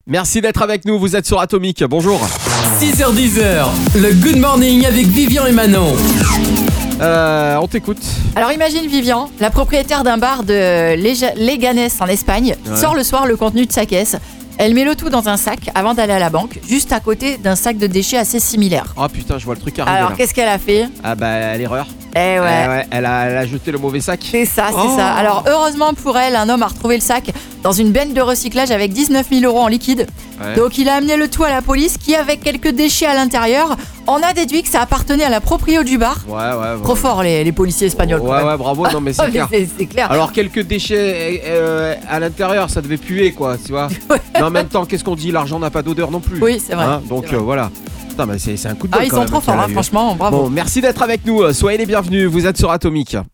Merci d'être avec nous, vous êtes sur Atomic, bonjour. 6h10, le Good Morning avec Vivian et Manon. On t'écoute. Alors imagine Vivian, la propriétaire d'un bar de Leganés en Espagne, sort le soir le contenu de sa caisse. Elle met le tout dans un sac avant d'aller à la banque, juste à côté d'un sac de déchets assez similaire. Oh putain, je vois le truc arriver. Alors là. qu'est-ce qu'elle a fait ? Ah bah l'erreur. Eh ouais. Elle a jeté le mauvais sac. C'est ça. Alors heureusement pour elle, un homme a retrouvé le sac dans une benne de recyclage avec 19 000 € en liquide. Ouais. Donc il a amené le tout à la police qui, avec quelques déchets à l'intérieur, en a déduit que ça appartenait à la proprio du bar. Ouais. Trop fort les policiers espagnols. quand même. Ouais, bravo, non mais c'est Mais clair. c'est clair. Alors quelques déchets à l'intérieur, ça devait puer quoi, tu vois. Mais en même temps, qu'est-ce qu'on dit ? L'argent n'a pas d'odeur non plus. Oui, c'est vrai. Donc C'est vrai. voilà. Putain, mais c'est un coup de bol. Ils quand sont même trop qu'elle forts, a eu. franchement, bravo. Bon, merci d'être avec nous. Soyez les bienvenus. Vous êtes sur Atomic.